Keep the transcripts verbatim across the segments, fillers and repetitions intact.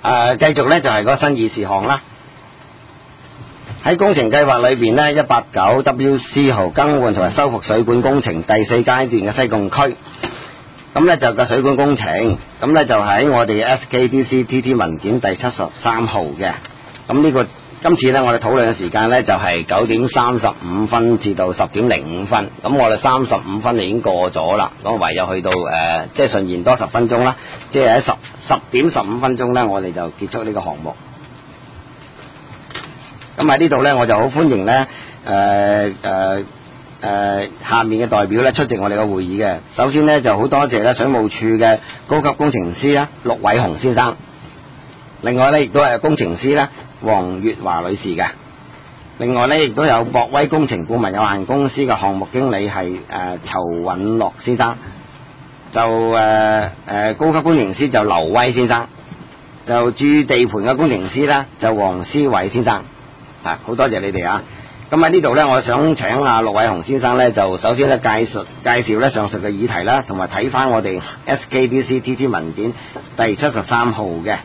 誒繼續咧就係嗰個新議事項啦。喺工程計劃裏邊呢，一八九 W C 號更換同埋修復水管工程第四階段嘅西貢區，咁呢就個水管工程，咁呢就喺我哋 S K D C T T 文件第七十三號嘅。咁呢個今次呢，我哋討論嘅時間呢，就係九點三十五分至到十點零五分，咁我哋三十五分已經過咗啦，咁唯有去到誒、呃、即係順延多十分鐘啦，即係喺十十點十五分鐘呢，我哋就結束呢個項目。咁喺呢度呢，我就好歡迎呢誒誒誒下面嘅代表呢出席我哋嘅會議嘅。首先呢，就好多謝呢水務署嘅高級工程師啦，陸偉雄先生。另外呢，亦都係工程師呢黃月華女士嘅。另外呢，亦都有博威工程顧問有限公司嘅項目經理係誒仇允樂先生。就誒誒、呃呃、高級工程師就劉威先生。就駐地盤嘅工程師呢，就黃思偉先生。啊，好多謝你哋啊！咁喺呢度呢，我想請阿陸偉雄先生呢，就首先呢介紹介紹呢上述嘅議題啦，同埋睇翻我哋 S K D C T T 文件第七十三號嘅。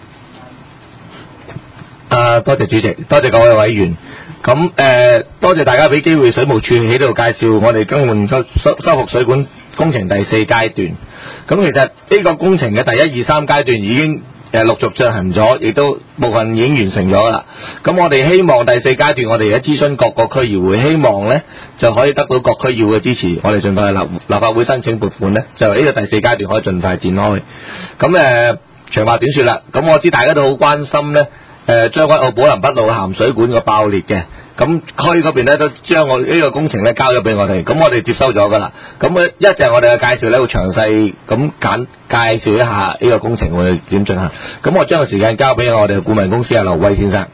啊，多謝主席，多謝各位委員。咁誒、呃，多謝大家俾機會水務署喺度介紹我哋更換修修修復水管工程第四階段。咁其實呢個工程嘅第一、二、三階段已經誒陸續進行咗，亦都部分已經完成咗啦。咁我哋希望第四階段，我哋而家諮詢各個區議會，希望呢就可以得到各區議會嘅支持，我哋盡快立立法會申請撥款呢，就呢個第四階段可以盡快展開。咁誒、呃、長話短說啦，咁我知大家都好關心呢誒將軍澳寶林北路鹹水管個爆裂嘅。咁區嗰邊咧都將我呢個工程咧交咗俾我哋，咁我哋接收咗噶啦。咁一陣我哋嘅介紹咧會詳細咁簡介紹一下呢個工程會點進行。咁我將個時間交俾我哋嘅顧問公司阿劉威先生。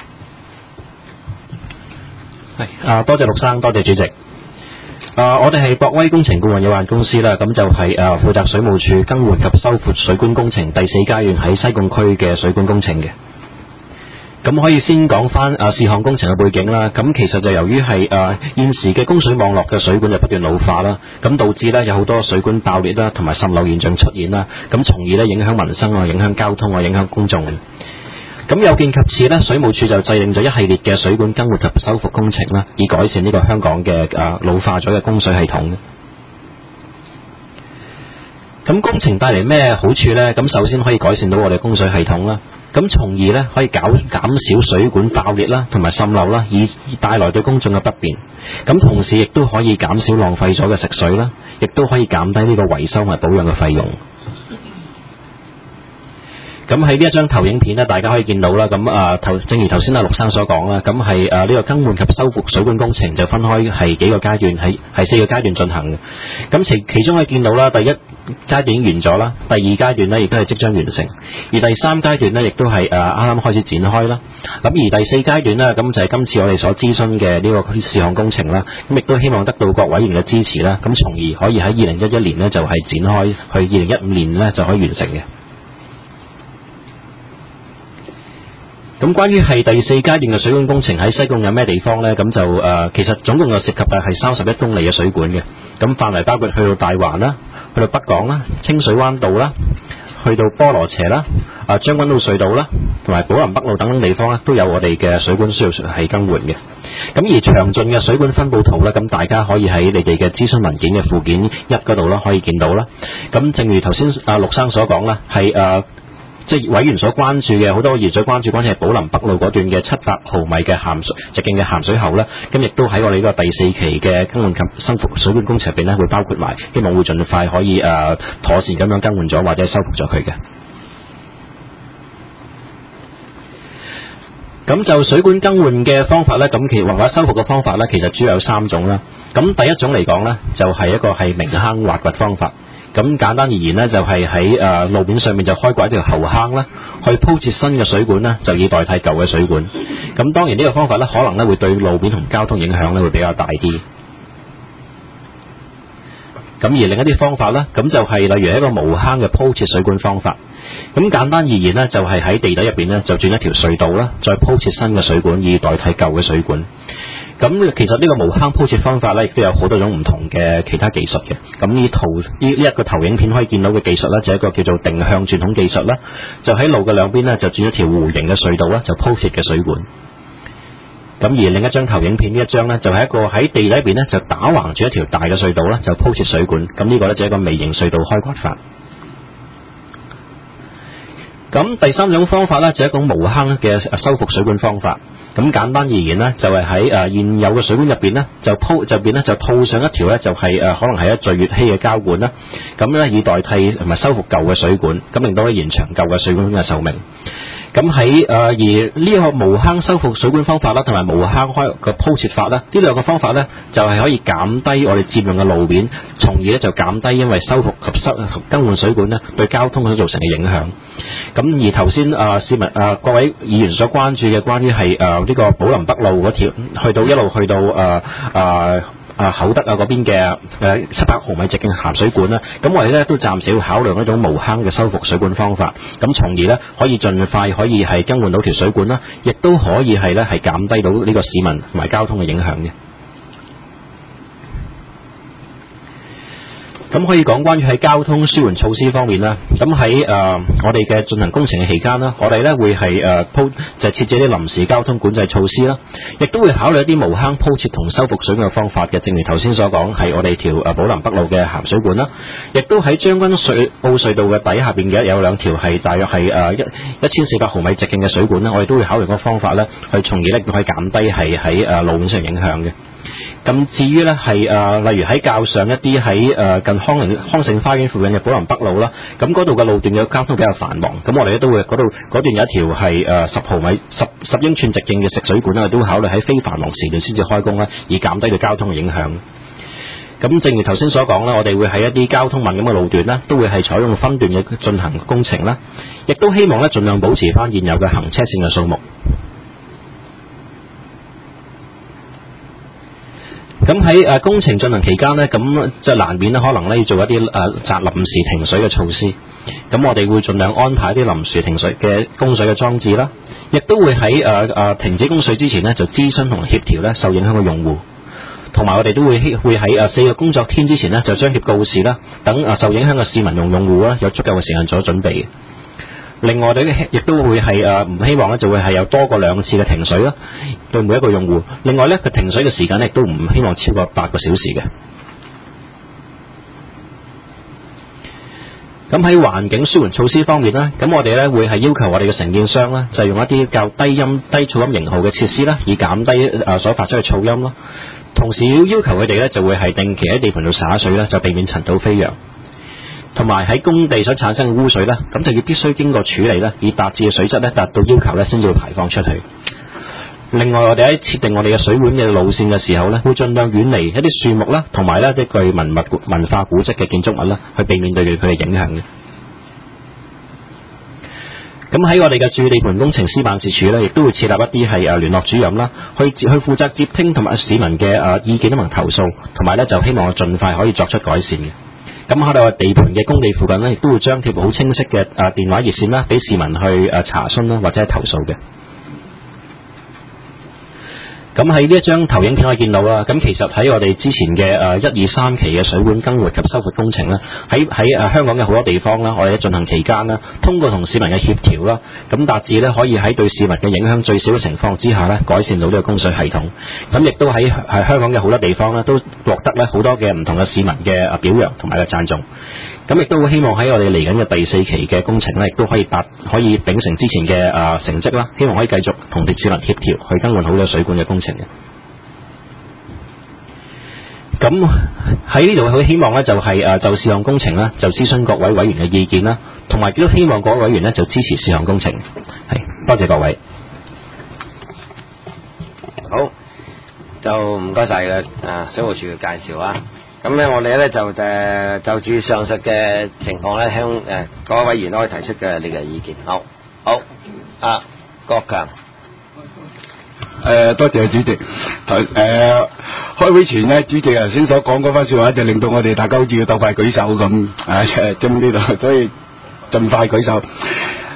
係啊，多謝陸生，多謝主席。啊，我哋係博威工程顧問有限公司啦，咁就係誒負責水務署更換及修復水管工程第四階段喺西貢區嘅水管工程嘅。咁可以先講翻啊事項工程嘅背景啦。咁其實就由於係誒現時嘅供水網絡嘅水管就不斷老化啦，咁導致呢有好多水管爆裂啦，同埋滲漏現象出現啦。咁從而呢影響民生啊，影響交通啊，影響公眾。咁有見及此呢，水務署就制定咗一系列嘅水管更換及修復工程啦，以改善呢個香港嘅誒老化咗嘅供水系統。咁工程帶嚟咩好處呢？咁首先可以改善到我哋供水系統啦。咁從而呢可以減減少水管爆裂啦，同埋滲漏啦，以帶來對公眾嘅不便。咁同時亦都可以減少浪費咗嘅食水啦，亦都可以減低呢個維修同埋保養嘅費用。咁喺呢一張投影片呢，大家可以見到啦。咁啊，頭正如頭先阿陸生所講啦，咁係誒呢個更換及修復水管工程就分開係幾個階段，係係四個階段進行嘅。咁其其中可以見到啦，第一階段已經完咗啦，第二階段呢亦都係即將完成，而第三階段呢亦都係誒啱啱開始展開啦。咁而第四階段呢，咁就係今次我哋所諮詢嘅呢個事項工程啦。咁亦都希望得到各委員嘅支持啦，咁從而可以喺二零一一年呢就係展開，去二零一五年呢就可以完成嘅。咁關於係第四階段嘅水管工程喺西貢有咩地方呢？咁就誒、呃、其實總共就涉及嘅係三十一公里嘅水管嘅。咁範圍包括去到大環啦，去到北港啦、清水灣道啦，去到菠蘿輋啦、啊將軍澳隧道啦，同埋寶林北路等等地方咧，都有我哋嘅水管需要係更換嘅。咁而詳盡嘅水管分佈圖咧，咁大家可以喺你哋嘅諮詢文件嘅附件一嗰度啦，可以見到啦。咁正如頭先阿陸生所講啦，係誒。呃即係委員所關注嘅好多議員所關注，關係係寶林北路嗰段嘅七百毫米嘅鹹水直徑嘅鹹水喉咧，咁亦都喺我哋呢個第四期嘅更換及修復水管工程入邊咧，會包括埋，希望會盡快可以誒、呃、妥善咁樣更換咗或者修復咗佢嘅。咁就水管更換嘅方法咧，咁其或者修復嘅方法咧，其實主要有三種啦。咁第一種嚟講咧，就係、是、一個係明坑挖掘方法。咁簡單而言呢，就係喺誒路面上面就開掘一條喉坑啦，去鋪設新嘅水管呢，就以代替舊嘅水管。咁當然呢個方法呢，可能呢會對路面同交通影響呢會比較大啲。咁而另一啲方法呢，咁就係例如一個無坑嘅鋪設水管方法。咁簡單而言呢，就係喺地底入邊呢，就鑽一條隧道啦，再鋪設新嘅水管以代替舊嘅水管。 咁其實呢個無坑鋪設方法咧，亦都有好多種唔同嘅其他技術嘅。咁呢圖呢呢一個投影片可以見到嘅技術咧，就係一個叫做定向轉筒技術啦。就喺路嘅兩邊咧，就轉一條弧形嘅隧道啦，就鋪設嘅水管。咁而另一張投影片呢一張咧，就係一個喺地底入邊咧，就打橫住一條大嘅隧道啦，就鋪設水管。咁呢個咧就係一個微型隧道開掘法。咁第三種方法咧，就係一種無坑嘅修復水管方法。咁簡單而言呢，就係喺誒現有嘅水管入邊呢，就鋪就邊呢就套上一條咧，就係誒可能係一聚乙烯嘅膠管啦。咁咧以代替同埋修復舊嘅水管，咁令到可以延長舊嘅水管嘅壽命。咁喺誒而呢個無坑修復水管方法啦，同埋無坑開嘅鋪設法咧，呢兩個方法咧就係可以減低我哋佔用嘅路面，從而咧就減低因為修復及修更換水管咧對交通所造成嘅影響。咁而頭先誒市民誒、呃、各位議員所關注嘅關於係誒呢個寶林北路嗰條去到一路去到誒誒。呃呃啊，厚德啊嗰邊嘅誒七百毫米直徑鹹水管啦，咁我哋咧都暫時要考慮一種無坑嘅修復水管方法，咁從而咧可以盡快可以係更換到條水管啦，亦都可以係咧係減低到呢個市民同埋交通嘅影響嘅。咁可以講關於喺交通舒緩措施方面啦，咁喺誒我哋嘅進行工程嘅期間啦，我哋咧會係誒鋪就設置啲臨時交通管制措施啦，亦都會考慮一啲無坑鋪設同修復水管嘅方法嘅，正如頭先所講，係我哋條誒寶林北路嘅鹹水管啦，亦都喺將軍隧澳隧道嘅底下邊嘅有兩條係大約係誒一一千四百毫米直徑嘅水管啦，我哋都會考慮個方法咧，去從而咧可以減低係喺誒路面上影響嘅。咁至於咧係誒例如喺較上一啲喺誒近康寧康盛花園附近嘅寶林北路啦，咁嗰度嘅路段嘅交通比較繁忙，咁我哋咧都會嗰度嗰段有一條係誒十毫米十十英寸直徑嘅食水管啦，都會考慮喺非繁忙時段先至開工啦，以減低對交通嘅影響。咁正如頭先所講啦，我哋會喺一啲交通敏感嘅路段啦，都會係採用分段嘅進行工程啦，亦都希望咧盡量保持翻現有嘅行車線嘅數目。咁喺誒工程進行期間呢，咁就難免咧可能咧要做一啲誒暫臨時停水嘅措施。咁我哋會盡量安排一啲臨時停水嘅供水嘅裝置啦，亦都會喺誒誒停止供水之前呢，就諮詢同協調咧受影響嘅用戶，同埋我哋都會會喺誒四個工作天之前呢，就張貼告示啦，等誒受影響嘅市民用用戶啦有足夠嘅時間做準備。另外，我哋亦都會係誒唔希望咧，就會係有多過兩次嘅停水啦，對每一個用戶。另外咧，佢停水嘅時間咧，亦都唔希望超過八個小時嘅。咁喺環境舒緩措施方面咧，咁我哋咧會係要求我哋嘅承建商啦，就係用一啲較低音低噪音型號嘅設施啦，以減低誒所發出嘅噪音咯。同時要要求佢哋咧，就會係定期喺地盤度灑水啦，就避免塵土飛揚。同埋喺工地所產生嘅污水咧，咁就要必須經過處理咧，以達至嘅水質咧達到要求咧，先至會排放出去。另外，我哋喺設定我哋嘅水管嘅路線嘅時候咧，會盡量遠離一啲樹木啦，同埋咧啲具文物文化古蹟嘅建築物啦，去避免對佢嘅影響嘅。咁喺我哋嘅駐地盤工程師辦事處咧，亦都會設立一啲係誒聯絡主任啦，去去負責接聽同埋市民嘅誒意見同埋投訴，同埋咧就希望我盡快可以作出改善嘅。咁喺我哋地盤嘅工地附近呢，亦都會張貼好清晰嘅誒電話熱線啦，俾市民去誒查詢啦，或者係投訴嘅。咁喺呢一張投影片可以見到啦，咁其實喺我哋之前嘅誒一二三期嘅水管更換及修復工程啦，喺喺誒香港嘅好多地方啦，我哋喺進行期間啦，通過同市民嘅協調啦，咁達至咧可以喺對市民嘅影響最少嘅情況之下咧，改善到呢個供水系統。咁亦都喺係香港嘅好多地方咧，都獲得咧好多嘅唔同嘅市民嘅誒表揚同埋嘅讚頌。咁亦都會希望喺我哋嚟緊嘅第四期嘅工程咧，亦都可以達可以秉承之前嘅誒成績啦，希望可以繼續同啲市民協調去更換好嘅水管嘅工程嘅。咁喺呢度佢希望咧就係誒就事項工程啦，就諮詢各位委員嘅意見啦，同埋亦都希望各位委員咧就支持事項工程。係，多謝各位。 好，就唔該晒嘅啊水務署嘅介紹啊。咁咧，我哋咧就誒就住上述嘅情況咧，向誒各位委員都可以提出嘅你嘅意見。好，好，啊，郭強。 誒，多謝主席。誒，開會前咧，主席頭先所講嗰番說話，就令到我哋大家好似要鬥快舉手咁，誒，咁呢度，所以盡快舉手。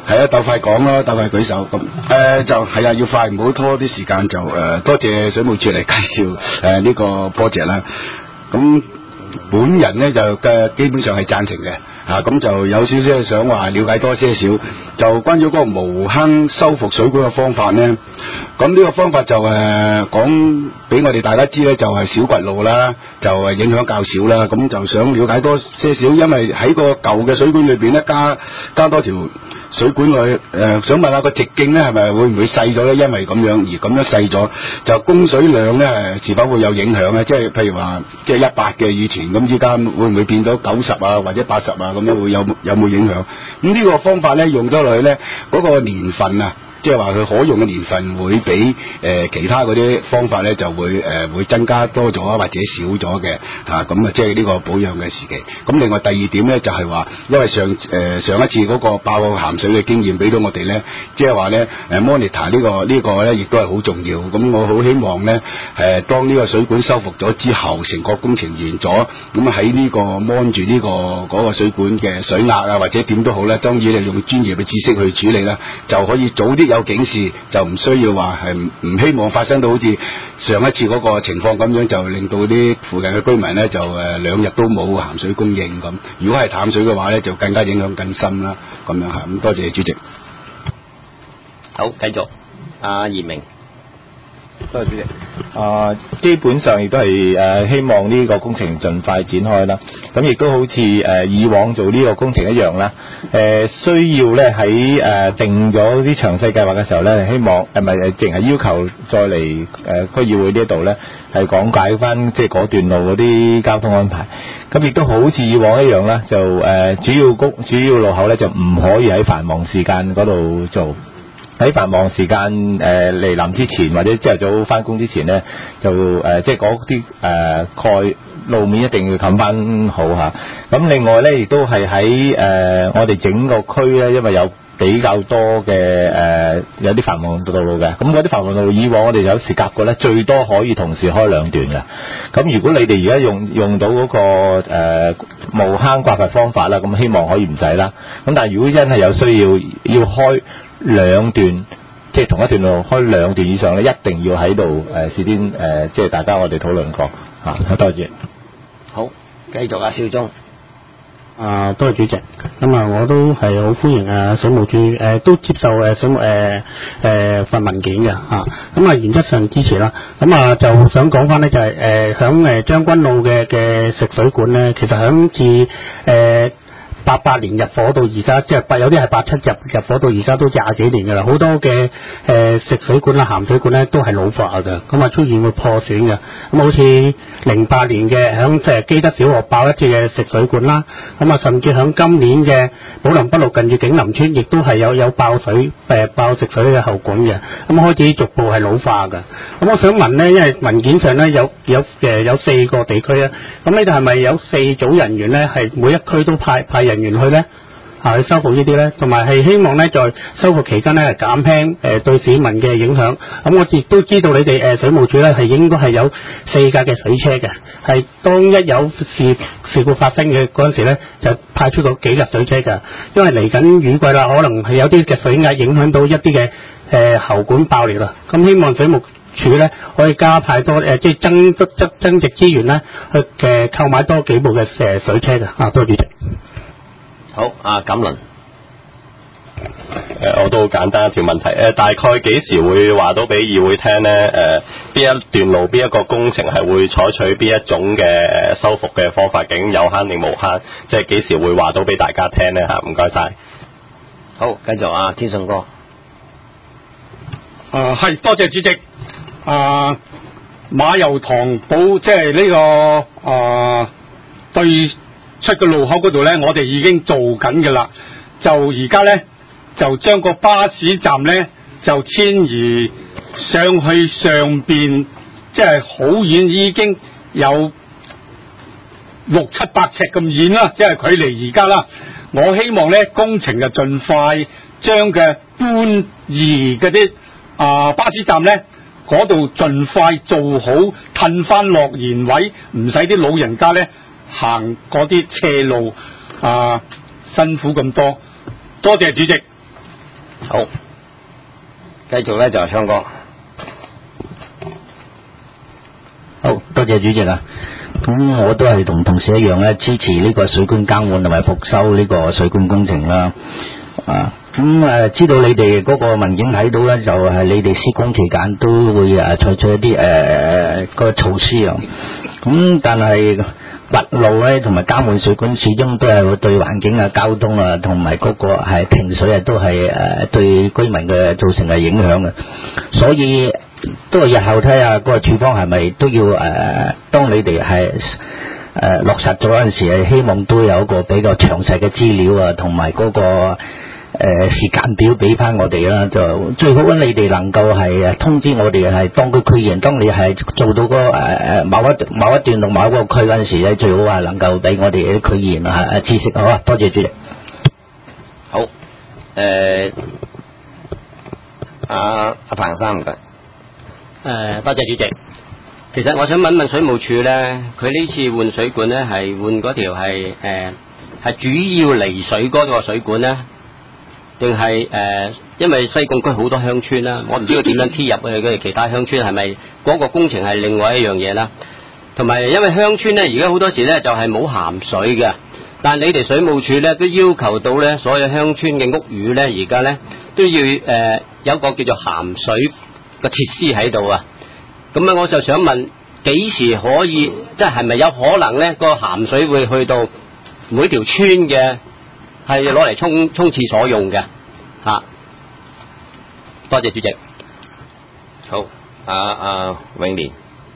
係啊，鬥快講咯，鬥快舉手咁。誒、呃、就係啊，要快，唔好拖啲時間就誒、呃，多謝水務署嚟介紹誒呢、呃這個 project 啦。咁本人咧就嘅基本上係贊成嘅。啊，咁就有少少想話了解多些少，就關於嗰個無坑修復水管嘅方法呢。咁呢個方法就誒講俾我哋大家知呢，就係小掘路啦，就係影響較少啦。咁就想了解多些少，因為喺個舊嘅水管裏邊呢，加加多條水管去誒、呃，想問下個直徑呢係咪會唔會細咗呢？因為咁樣而咁樣細咗，就供水量呢是否會有影響呢？即係譬如話即係一百嘅以前，咁依家會唔會變到九十啊或者八十啊？咁樣會有有冇影響？咁呢個方法咧用咗落去咧，嗰、那個年份啊，即係話佢可用嘅年份會比誒、呃、其他嗰啲方法咧就會誒、呃、會增加多咗或者少咗嘅嚇。咁啊，即係呢個保養嘅時期。咁另外第二點咧就係、是、話，因為上誒、呃、上一次嗰個爆鹹水嘅經驗俾到我哋咧，即係話咧誒 monitor 呢個呢個咧亦都係好重要。咁我好希望咧誒、呃、當呢個水管修復咗之後，成個工程完咗，咁喺呢個 mon 住呢個嗰、那個水管嘅水壓啊或者點都好咧，當然你用專業嘅知識去處理啦，就可以早啲有警示，就唔需要話係唔希望發生到好似上一次嗰個情況咁樣，就令到啲附近嘅居民咧就誒兩日都冇鹹水供應咁。如果係淡水嘅話咧，就更加影響更深啦。咁樣嚇，咁多謝主席。 好，繼續。阿嚴明。 多謝主席。啊，基本上亦都係誒、呃、希望呢個工程盡快展開啦。咁亦都好似誒、呃、以往做呢個工程一樣啦。誒、呃、需要咧喺誒定咗啲詳細計劃嘅時候咧，希望誒咪誒淨係要求再嚟誒、呃、區議會呢度咧係講解翻即係嗰段路嗰啲交通安排。咁亦都好似以往一樣啦，就誒、呃、主要公主要路口咧就唔可以喺繁忙時間嗰度做。喺繁忙時間誒嚟臨之前，或者朝頭早翻工之前咧，就誒、呃、即係嗰啲誒蓋路面一定要冚翻好嚇。咁另外咧，亦都係喺誒我哋整個區咧，因為有比較多嘅誒、呃、有啲繁忙道路嘅。咁嗰啲繁忙道路以往我哋有時夾過咧，最多可以同時開兩段嘅。咁如果你哋而家用用到嗰、那個誒、呃、無坑刮佛方法啦，咁希望可以唔使啦。咁但係如果真係有需要要開兩段，即係同一段路開兩段以上咧，一定要喺度誒事先誒，即係大家我哋討論過嚇。好，多謝。 好，繼續啊，少宗。 啊，多謝主席。咁啊，我都係好歡迎啊，水務署誒都接受誒水務誒誒份文件嘅嚇。咁啊，原則上支持啦。咁啊，就想講翻咧，就係誒響誒將軍澳嘅嘅食水管咧，其實響自誒。呃八八年入伙到而家，即係八有啲係八七入入伙到而家都廿幾年㗎啦。好多嘅誒、呃、食水管啦、鹹水管咧都係老化㗎，咁啊出現會破損嘅。咁好似零八年嘅響即係基德小學爆一次嘅食水管啦，咁啊甚至響今年嘅寶林北路近住景林村，亦都係有有爆水誒、呃、爆食水嘅喉管嘅。咁開始逐步係老化㗎。咁我想問咧，因為文件上咧有有誒有四個地區啊，咁呢度係咪有四組人員咧，係每一區都派派人員去咧，啊去修復呢啲咧，同埋係希望咧在修復期間咧減輕誒對市民嘅影響。咁我亦都知道你哋誒水務署咧係應該係有四架嘅水車嘅，係當一有事事故發生嘅嗰陣時咧，就派出個幾架水車㗎。因為嚟緊雨季啦，可能係有啲嘅水壓影響到一啲嘅誒喉管爆裂啦。咁希望水務署咧可以加派多誒，即係增增增增值資源咧，去誒購買多幾部嘅誒水車㗎。啊，多謝主席。 好，阿錦麟。 誒，我都好簡單一條問題，誒，大概幾時會話到俾議會聽咧？誒，邊一段路邊一個工程係會採取邊一種嘅誒修復嘅方法，究竟有坑定無坑？即係幾時會話到俾大家聽咧？嚇，唔該晒。 好，繼續啊，天信哥。 啊，係多謝主席。啊，馬油塘寶即係呢個啊對出個路口嗰度咧，我哋已經做緊嘅啦。就而家咧，就將個巴士站咧就遷移上去上邊，即係好遠，已經有六七百尺咁遠啦，即係距離而家啦。我希望咧工程就盡快將嘅搬移嗰啲啊巴士站咧嗰度盡快做好，褪翻落原位，唔使啲老人家咧行嗰啲斜路啊辛苦咁多。多謝主席。 好，繼續咧就係唱歌。 好多謝主席啊！咁我都係同同事一樣咧，支持呢個水管更換同埋復修呢個水管工程啦。啊，咁誒知道你哋嗰個文件睇到咧，就係你哋施工期間都會誒採取一啲誒個措施啊。咁但係掘路咧同埋更換水管，始終都係會對環境啊、交通啊同埋嗰個係停水啊，都係誒對居民嘅造成嘅影響嘅。所以都係日後睇下嗰個處方係咪都要誒、呃，當你哋係誒落實咗嗰陣時，係希望都有一個比較詳細嘅資料啊，同埋嗰個誒、呃、時間表俾翻我哋啦。就最好你哋能夠係通知我哋係當區區議員，當你係做到嗰誒誒某一某一段同某一個區嗰陣時咧，最好係能夠俾我哋啲區議員啊知識。好啊，多謝主席。 好，誒、呃，阿阿彭生唔該。 誒、呃，多謝主席。其實我想問問水務署咧，佢呢次換水管咧係換嗰條係誒係主要離水嗰個水管咧，定係誒因為西貢區好多鄉村啦，我唔知佢點樣貼入去嘅其他鄉村係咪嗰個工程係另外一樣嘢啦？同埋因為鄉村咧而家好多時咧就係冇鹹水嘅，但係你哋水務署咧都要求到咧所有鄉村嘅屋宇咧而家咧都要誒、呃、有個叫做鹹水個設施喺度啊，咁啊我就想問幾時可以，即係係咪有可能咧個鹹水會去到每條村嘅係攞嚟沖沖廁所用嘅吓、啊？多謝主席。 好，阿、啊、阿、啊、永年。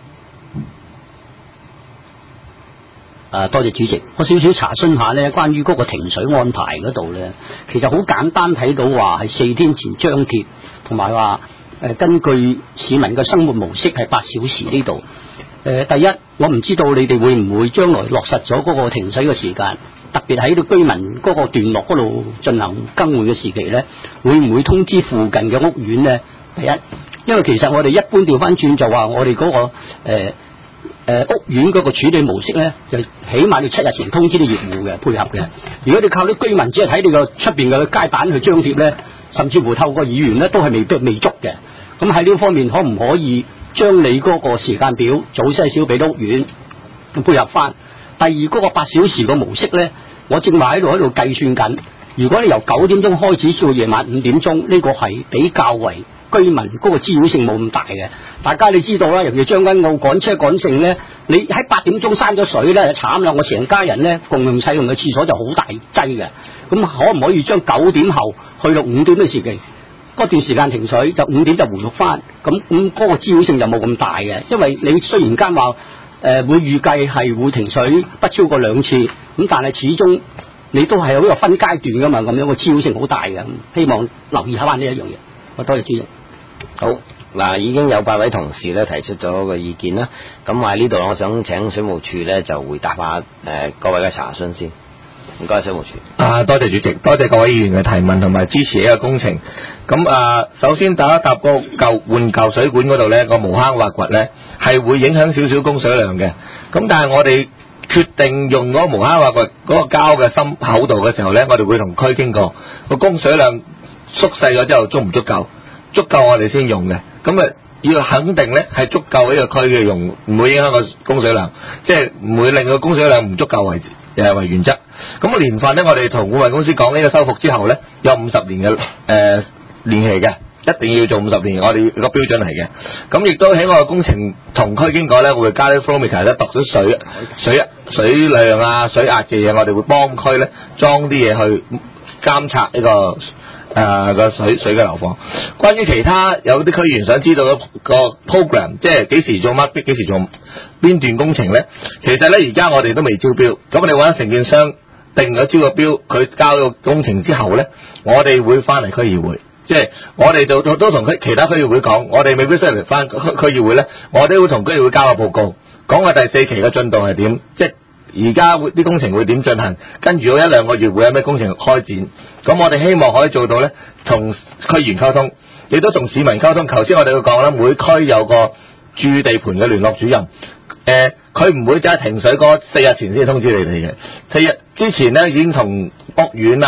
誒，多謝主席。我少少查詢下咧，關於嗰個停水安排嗰度咧，其實好簡單睇到話係四天前張貼，同埋話誒根據市民嘅生活模式係八小時呢度。誒，第一我唔知道你哋會唔會將來落實咗嗰個停水嘅時間，特別喺到居民嗰個段落嗰度進行更換嘅時期咧，會唔會通知附近嘅屋苑咧？第一，因為其實我哋一般調翻轉就話我哋嗰、嗰個誒。呃誒、呃，屋苑嗰個處理模式咧，就起碼要七日前通知啲業戶嘅配合嘅。如果你靠啲居民只係睇你個出邊嘅街板去張貼咧，甚至乎透過議員咧，都係未必未足嘅。咁喺呢方面，可唔可以將你嗰個時間表早些少俾到屋苑配合翻？第二嗰、嗰個八小時個模式咧，我正話喺度喺度計算緊。如果你由九點鐘開始，至到夜晚五點鐘，呢、呢個係比較為居民嗰個滋擾性冇咁大嘅。大家你知道啦，尤其將軍澳趕車趕剩咧，你喺八點鐘閂咗水咧，就慘啦！我成家人咧共用使用嘅廁所就好大劑嘅。咁可唔可以將九點後去到五點嘅時期，嗰段時間停水，就五點就回復翻？咁咁嗰個滋擾性就冇咁大嘅，因為你雖然間話誒會預計係會停水不超過兩次，咁但係始終你都係有一個分階段噶嘛，咁樣個滋擾性好大嘅。希望留意下翻呢一樣嘢。我多謝主席。 好嗱，已經有八位同事咧提出咗個意見啦。咁喺呢度，我想請水務署咧就回答下誒、呃、各位嘅查詢先。唔該，水務署。 啊，多謝主席，多謝各位議員嘅提問同埋支持呢個工程。咁啊，首先打一答個舊換舊水管嗰度咧，個無坑挖掘咧係會影響少少供水量嘅。咁但係我哋決定用嗰個無坑挖掘嗰個膠嘅深厚度嘅時候咧，我哋會同區經過個供水量縮細咗之後足唔足夠？足夠我哋先用嘅。咁啊要肯定咧係足夠呢個區嘅用，唔會影響個供水量，即係唔會令個供水量唔足夠為誒為原則。咁個年份咧，我哋同顧問公司講呢個修復之後咧，有五十年嘅誒、呃、年期嘅，一定要做五十年，我哋個標準嚟嘅。咁亦都喺我嘅工程同區經過咧，會加啲 flow meter 咧，度咗水水水量啊、水壓嘅嘢，我哋會幫區咧裝啲嘢去監察呢個。誒個、呃、水水嘅流放。關於其他有啲區議員想知道個 program， 即係幾時做乜，幾時做邊段工程咧？其實咧而家我哋都未招標，咁我哋揾承建商定咗招個標，佢交咗工程之後咧，我哋會翻嚟區議會，即係我哋就都同區其他區議會講，我哋未必需要嚟翻區區議會咧，我哋會同區議會交個報告，講下第四期嘅進度係點，即係。而家會啲工程會點進行？跟住嗰一兩個月會有咩工程開展？咁我哋希望可以做到咧，同區議員溝通，亦都同市民溝通。頭先我哋會講啦，每區有個駐地盤嘅聯絡主任，誒、呃，佢唔會真係停水嗰四日前先通知你哋嘅，四日之前咧已經同屋苑啊、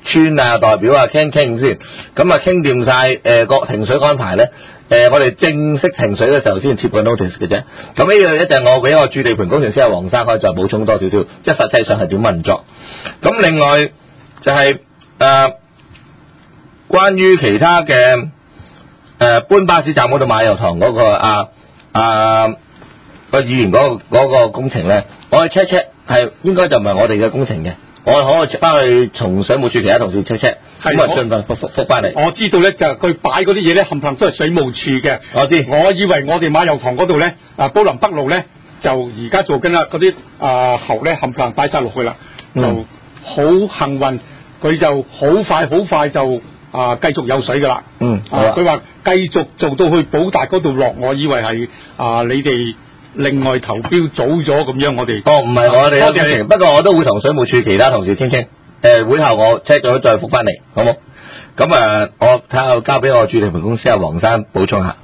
村啊代表啊傾傾先，咁啊傾掂晒誒個停水安排咧，誒、呃、我哋正式停水嘅時候先貼個 notice 嘅啫。咁呢樣一陣我俾我駐地盤工程師阿黃生可以再補充多少少，即係實際上係點運作。咁另外就係、是、誒、呃、關於其他嘅誒、呃、搬巴士站嗰度馬油塘嗰、那個啊啊個議員嗰、那個那個工程咧，我去 check check 係應該就唔係我哋嘅工程嘅。我可以翻去從水務署其他同事 check check， 咁啊盡快復復復翻嚟。 我知道咧，就係佢擺嗰啲嘢咧，冚唪唥都係水務署嘅。 我知。 我以為我哋馬油塘嗰度咧，啊寶林北路咧，就而家做緊啦，嗰啲啊喉咧冚唪唥擺晒落去啦，就好幸運，佢就好快好快就啊繼續有水噶啦。 嗯。 啊，佢話繼續做到去寶達嗰度落，我以為係啊你哋。另外投標早咗咁樣，我哋哦唔係我哋嘅工程，不過我都會同水務署其他同事傾傾。誒、呃、會後我 check 咗再復翻嚟，好冇？咁誒、呃、我睇下交俾我駐地盤公司阿黃生補充下。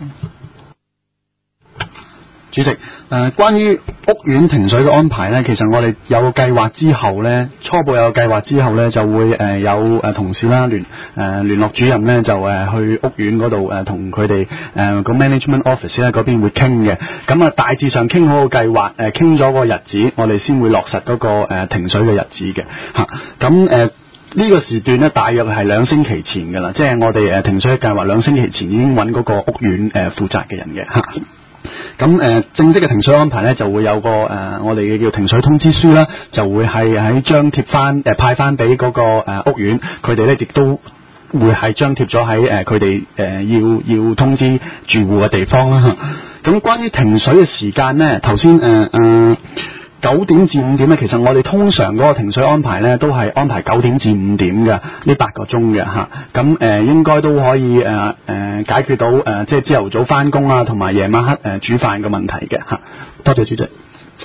主席，誒、呃、關於屋苑停水嘅安排咧，其實我哋有個計劃之後咧，初步有個計劃之後咧，就會誒、呃、有誒同事啦聯誒聯絡主任咧，就誒、呃、去屋苑嗰度誒同佢哋誒個 management office 咧嗰邊會傾嘅。咁啊大致上傾好個計劃，誒傾咗個日子，我哋先會落實嗰、那個誒、呃、停水嘅日子嘅嚇。咁誒呢個時段咧，大約係兩星期前㗎啦，即係我哋誒停水嘅計劃兩星期前已經揾嗰個屋苑誒、呃、負責嘅人嘅嚇。咁誒、呃、正式嘅停水安排咧，就會有個誒、呃、我哋嘅叫停水通知書啦，就會係喺張貼翻誒派翻俾嗰個誒、呃、屋苑，佢哋咧亦都會係張貼咗喺誒佢哋誒要要通知住戶嘅地方啦。咁關於停水嘅時間咧，頭先誒誒九點至五點咧，其實我哋通常嗰個停水安排咧，都係安排九點至五點嘅呢八個鐘嘅嚇。咁誒、呃、應該都可以誒誒、呃、解決到誒、呃、即係朝頭早翻工啊，同埋夜晚黑誒、呃、煮飯嘅問題嘅嚇。多謝主席。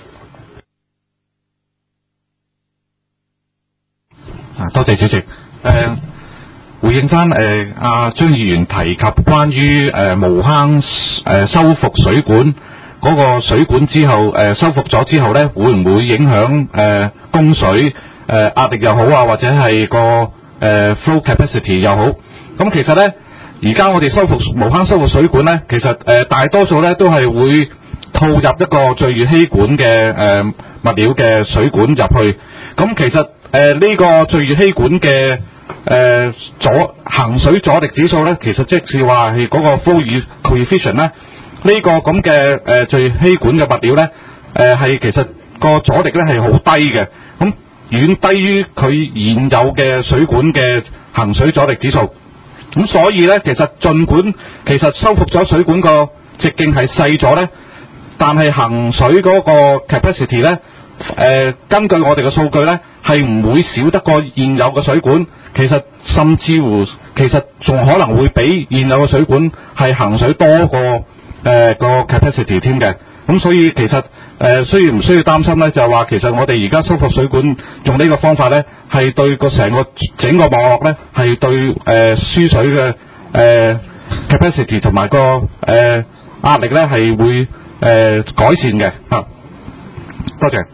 啊，多謝主席。誒、呃，回應翻誒阿張議員提及關於誒、呃、無坑誒、呃、修復水管。嗰個水管之後，誒、呃、修復咗之後咧，會唔會影響誒、呃、供水誒、呃、壓力又好啊，或者係個誒、呃、flow capacity 又好？咁其實咧，而家我哋修復無坑修復水管咧，其實誒、呃、大多數咧都係會套入一個聚乙烯管嘅誒、呃、物料嘅水管入去。咁其實誒呢、呃這個聚乙烯管嘅誒、呃、阻行水阻力指數咧，其實即係話係嗰個 flow coefficient 咧。呢、這個咁嘅誒聚乙烯管嘅物料咧，誒、呃、係其實個阻力咧係好低嘅，咁遠低於佢現有嘅水管嘅行水阻力指數。咁所以咧，其實儘管其實修復咗水管個直徑係細咗咧，但係行水嗰個 capacity 咧，誒、呃、根據我哋嘅數據咧，係唔會少得過現有嘅水管。其實甚至乎其實仲可能會比現有嘅水管係行水多過。誒、呃、個 capacity 添嘅，咁所以其實誒、呃、需要唔需要擔心咧？就係話其實我哋而家修復水管用呢個方法咧，係對個成個整個網絡咧，係對誒輸、呃、水嘅誒、呃、capacity 同埋個誒、呃、壓力咧係會誒、呃、改善嘅嚇。多謝。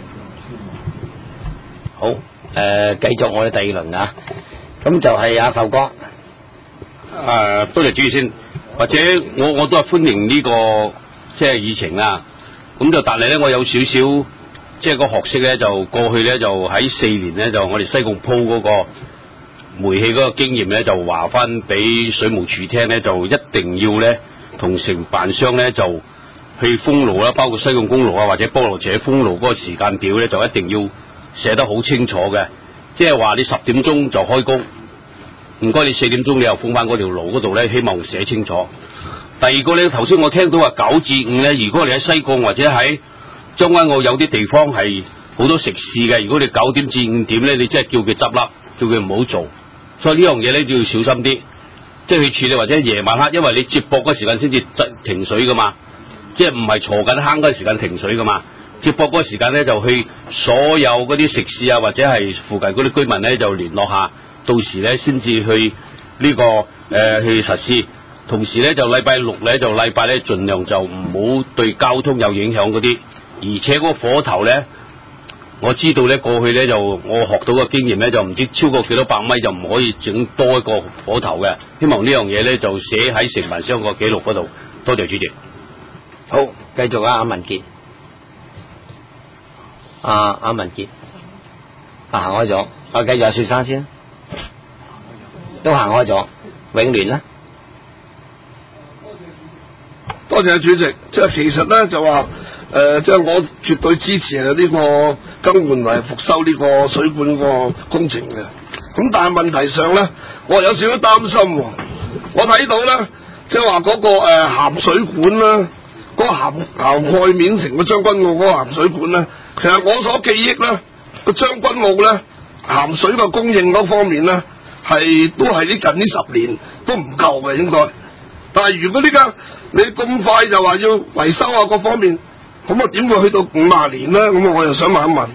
好，誒、呃、繼續我哋第二輪啊，咁就係阿壽哥。誒、 呃，多謝主席先。或者我我都係歡迎呢、這個即係議程啦，咁就但係咧我有少少即係個學識咧，就過去咧就喺四年咧就我哋西貢鋪嗰個煤氣嗰個經驗咧，就話翻俾水務署聽咧，就一定要咧同承辦商咧就去封路啦，包括西貢公路啊或者菠蘿輋封路嗰個時間表咧，就一定要寫得好清楚嘅，即係話你十點鐘就開工。唔該，你四點鐘你又封翻嗰條路嗰度咧，希望寫清楚。第二個咧，頭先我聽到話九至五咧，如果你喺西貢或者喺將軍澳有啲地方係好多食肆嘅，如果你九點至五點咧，你即係叫佢執笠，叫佢唔好做。所以呢樣嘢咧都要小心啲，即係去處理或者夜晚黑，因為你接駁嗰時間先至停水噶嘛，即係唔係鋤緊坑嗰時間停水噶嘛。接駁嗰時間咧就去所有嗰啲食肆啊或者係附近嗰啲居民咧就聯絡下。到時咧先至去呢、這個誒、呃、去實施，同時咧就禮拜六咧就禮拜咧盡量就唔好對交通有影響嗰啲，而且嗰個火頭咧我知道咧過去咧就我學到嘅經驗咧就唔知超過幾多百米就唔可以整多一個火頭嘅。希望呢樣嘢咧就寫喺承辦商個記錄嗰度。多謝主席。 好，繼續啊，阿文傑，阿阿文傑，啊行開咗，啊繼續阿雪生先，都行開咗，永聯啦。 多謝主席，即係其實咧就話誒、呃，即係我絕對支持呢個更換為復修呢個水管個工程嘅。咁但係問題上咧，我有少少擔心喎。我睇到咧，即係話嗰個誒、呃、鹹水管啦，嗰、那個鹹鹹蓋面成個將軍澳嗰個鹹水管咧，其實我所記憶咧，個將軍澳咧鹹水嘅供應嗰方面咧，係都係呢近呢十年都唔夠嘅應該。但係如果呢家你咁快就話要維修啊各方面，咁啊點會去到五十年咧？咁啊我又想問一問。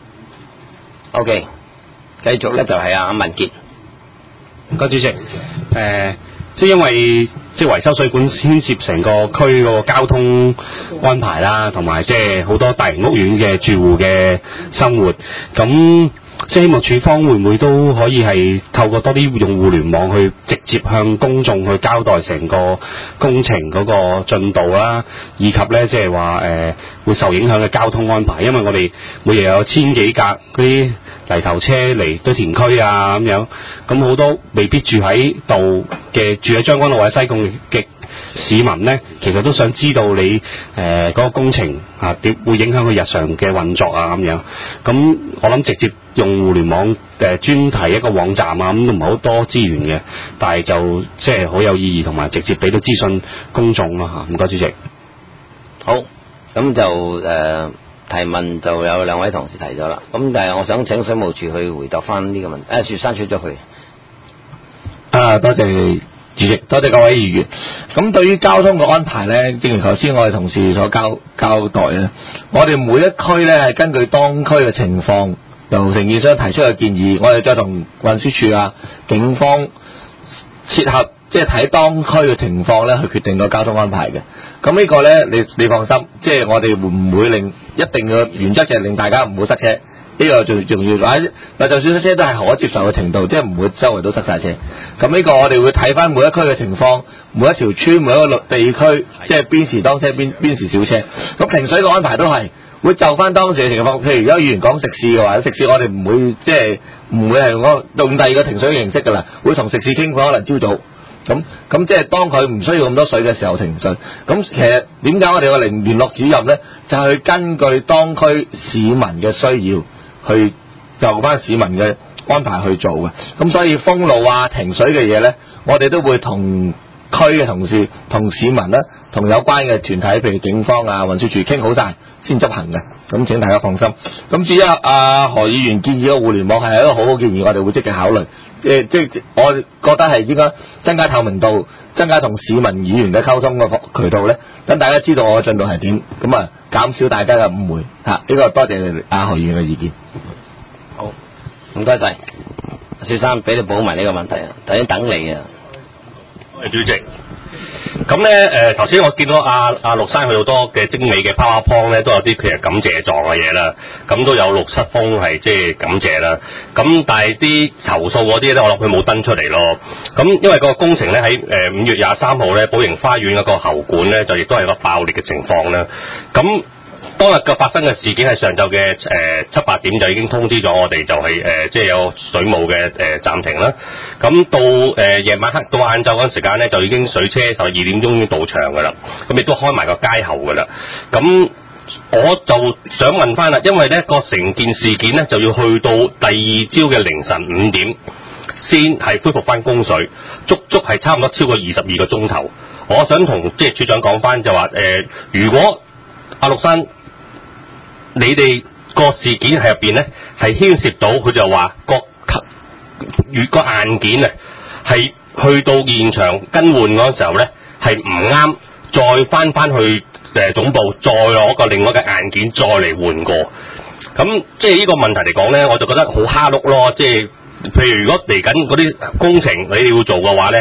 O K， 繼續咧就係阿文傑。 唔該主席，誒、呃，即係因為即係維修水管牽涉成個區個交通安排啦，同埋即係好多大型屋苑嘅住戶嘅生活，咁。即係希望署方會唔會都可以係透過多啲用互聯網去直接向公眾去交代成個工程嗰個進度啦，以及咧即係話誒會受影響嘅交通安排，因為我哋每日有千幾架嗰啲泥頭車嚟堆填區啊咁樣，咁好多未必住喺度嘅住喺將軍澳或者西貢嘅市民咧，其實都想知道你誒嗰、呃嗰個工程啊點會影響佢日常嘅運作啊咁樣，咁我諗直接用互聯網誒專題一個網站啊，咁都唔係好多資源嘅，但係就即係好有意義，同埋直接俾到資訊公眾咯嚇。唔該主席。 好，咁就誒、呃、提問就有兩位同事提咗啦，咁但係我想請水務署去回答翻呢個問題。誒、啊，雪山出咗去。 啊，多謝主席，多謝各位議員。咁對於交通嘅安排呢，正如頭先我哋同事所交交代咧，我哋每一區呢係根據當區嘅情況，由承建商提出嘅建議，我哋再同運輸署啊、警方切合，即係睇當區嘅情況呢去決定個交通安排嘅。咁呢個呢，你你放心，即係我哋會唔會令一定嘅原則就係令大家唔好塞車。呢個最重要，嗱，就算塞車都係可接受嘅程度，即係唔會周圍都塞晒車。咁呢個我哋會睇翻每一區嘅情況，每一條村、每一個地區，即係邊時當車邊邊時少車。咁停水嘅安排都係會就翻當時嘅情況。譬如而家議員講食肆嘅話，食肆我哋唔會即係唔會係用用第二個停水嘅形式㗎啦，會同食肆傾過，可能朝早。咁咁即係當佢唔需要咁多水嘅時候停水。咁其實點解我哋個聯聯絡主任呢？就係去根據當區市民嘅需要。去就翻市民嘅安排去做嘅，咁所以封路啊、停水嘅嘢呢，我哋都會同區嘅同事、同市民啦、同有關嘅團體，譬如警方啊、運輸署傾好晒先執行嘅，咁請大家放心。咁至於阿何議員建議嘅互聯網係一個好好建議，我哋會積極考慮。誒，即係我覺得係應該增加透明度，增加同市民議員嘅溝通嘅渠道呢，等大家知道我嘅進度係點，咁啊減少大家嘅誤會嚇。呢、這個多謝阿何議員嘅意見。 好，唔該晒，小生俾你補埋呢個問題啊，頭先等你啊。 主席，咁咧誒頭先我見到阿阿陸生佢好多嘅精美嘅 PowerPoint 咧，都有啲譬如感謝狀嘅嘢啦，咁都有六七封係即係感謝啦。咁但係啲投訴嗰啲咧，我諗佢冇登出嚟咯。咁因為個工程咧喺誒五月廿三號咧，寶盈花園嗰個喉管咧就亦都係個爆裂嘅情況啦。咁當日嘅發生嘅事件係上晝嘅誒七八點就已經通知咗我哋，就係誒即係有水務嘅誒暫停啦。咁到誒夜晚黑到晏晝嗰陣時間咧，就已經水車十二點鐘已經到場噶啦。咁亦都開埋個街喉噶啦。咁我就想問翻啦，因為咧個成件事件咧就要去到第二朝嘅凌晨五點先係恢復翻供水，足足係差唔多超過二十二個鐘頭。我想同即係處長講翻就話誒、呃，如果阿陸生，你哋個事件係入邊咧，係牽涉到佢就話個越個硬件啊，係去到現場更換嗰陣時候咧，係唔啱，再翻翻去誒總部，再攞個另外嘅硬件再嚟換過。咁即係呢個問題嚟講咧，我就覺得好蝦碌咯。即係譬如如果嚟緊嗰啲工程你哋要做嘅話咧，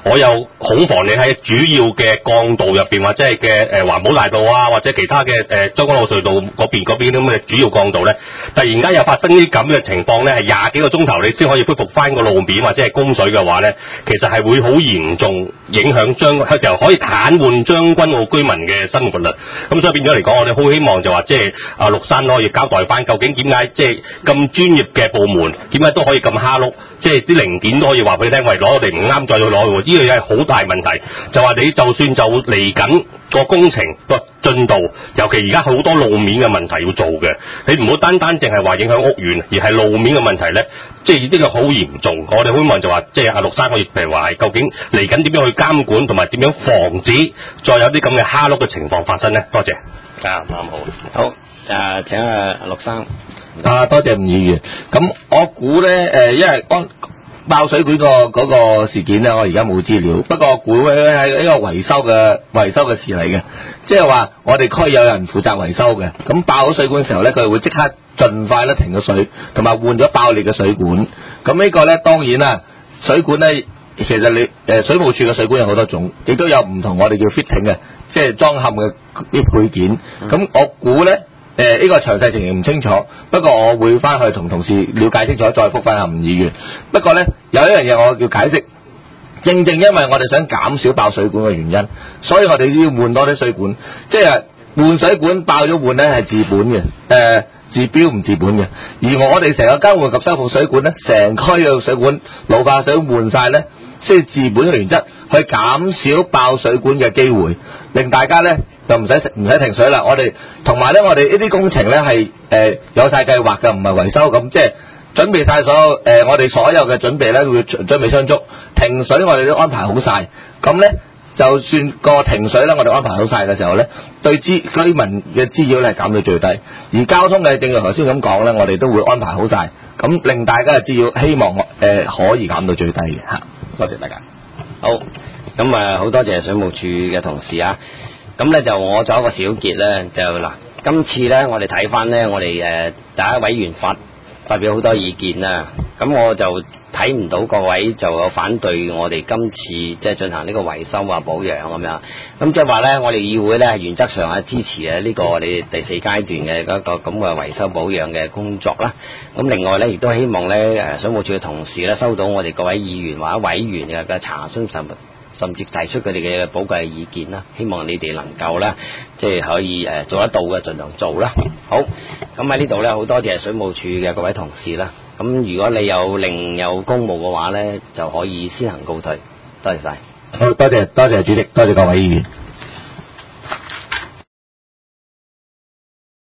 我又恐防你喺主要嘅幹道入邊或者係嘅誒環保大道啊，或者其他嘅誒將軍澳隧道嗰邊嗰邊咁嘅主要幹道咧，突然間又發生呢啲咁嘅情況咧，係廿幾個鐘頭你先可以恢復翻個路面或者係供水嘅話咧，其實係會好嚴重影響將就可以癱瘓將軍澳居民嘅生活啦。咁所以變咗嚟講，我哋好希望就話即係阿陸生可以交代翻，究竟點解即係咁專業嘅部門點解都可以咁蝦碌，即係啲零件都可以話俾你聽，喂攞我哋唔啱再去攞喎，呢樣嘢係好大問題。就話你就算就嚟緊個工程個進度，尤其而家好多路面嘅問題要做嘅，你唔好單單淨係話影響屋苑，而係路面嘅問題咧，即係呢個好嚴重。我哋希望就話，即係阿陸生可以譬如話係究竟嚟緊點樣去監管，同埋點樣防止再有啲咁嘅蝦碌嘅情況發生咧？多謝。 啊，啱好。好，誒請阿陸生。 啊，多謝吳議員。咁我估咧誒，因為安爆水管個嗰個事件咧，我而家冇資料。不過我估咧係一個維修嘅維修嘅事嚟嘅，即係話我哋區有人負責維修嘅。咁爆咗水管嘅時候咧，佢會即刻盡快咧停個水，同埋換咗爆裂嘅水管。咁呢個咧當然啦，水管咧其實你誒水務署嘅水管有好多種，亦都有唔同我哋叫 fitting 嘅，即係裝嵌嘅啲配件。咁我估咧。誒呢、呃這個詳細情形唔清楚，不過我會翻去同同事了解清楚，再覆翻下吳議員。不過咧有一樣嘢我要解釋，正正因為我哋想減少爆水管嘅原因，所以我哋要換多啲水管。即係換水管爆咗換咧係治本嘅，誒、呃、治標唔治本嘅。而我哋成個更換及修復水管咧，成區嘅水管老化水換晒咧，先係治本嘅原則，去減少爆水管嘅機會，令大家咧。就唔使唔使停水啦！我哋同埋咧，我哋呢啲工程咧係誒有晒計劃嘅，唔係維修咁，即係準備晒所有誒、呃、我哋所有嘅準備咧，會準備充足。停水我哋都安排好晒，咁咧就算個停水咧，我哋安排好晒嘅時候咧，對居居民嘅滋擾咧係減到最低。而交通嘅正如頭先咁講咧，我哋都會安排好晒，咁令大家嘅滋擾希望誒、呃、可以減到最低嘅嚇。多謝大家。 好，咁啊好多謝水務署嘅同事啊！咁咧就我做一個小結咧，就嗱，今次咧我哋睇翻咧，我哋誒第一委員發發表好多意見啦，咁我就睇唔到各位就有反對我哋今次即係進行呢個維修啊保養咁樣，咁即係話咧，我哋議會咧係原則上係支持啊呢個我哋第四階段嘅嗰個咁嘅維修保養嘅工作啦。咁另外咧，亦都希望咧誒水務署嘅同事咧收到我哋各位議員或者委員嘅嘅查詢甚甚至提出佢哋嘅寶貴意見啦，希望你哋能夠咧，即係可以誒做得到嘅，盡量做啦。好，咁喺呢度咧，好多謝水務署嘅各位同事啦。咁如果你有另有公務嘅話咧，就可以先行告退。多謝晒。 好，多謝多謝主席，多謝各位議員。